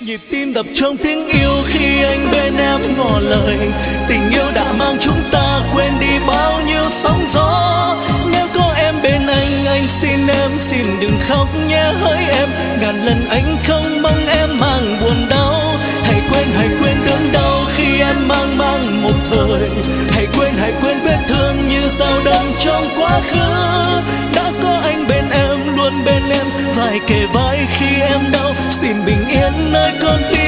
Nhịp tim đập trong tiếng yêu khi anh bên em ngỏ lời. Tình yêu đã mang chúng ta quên đi bao nhiêu sóng gió. Nếu có em bên anh xin em xin đừng khóc nhé hỡi em. Ngàn lần anh không mong em mang buồn đau. Hãy quên đớn đau khi em mang một thời. Hãy quên vết thương như dao đâm trong quá khứ. Đã có anh bên em, luôn bên em, vai kề vai khi em đau. Xin bình yên nơi con tim